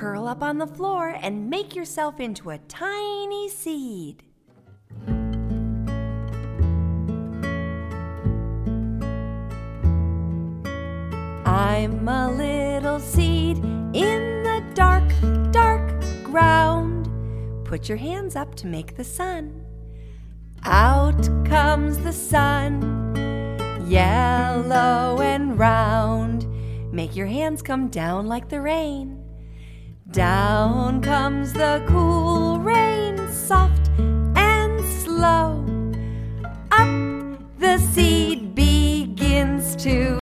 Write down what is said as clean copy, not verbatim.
Curl up on the floor and make yourself into a tiny seed. I'm a little seed in the dark, dark ground. Put your hands up to make the sun. Out comes the sun, yellow and round. Make your hands come down like the rain. Down comes the cool rain, soft and slow. Up the seed begins to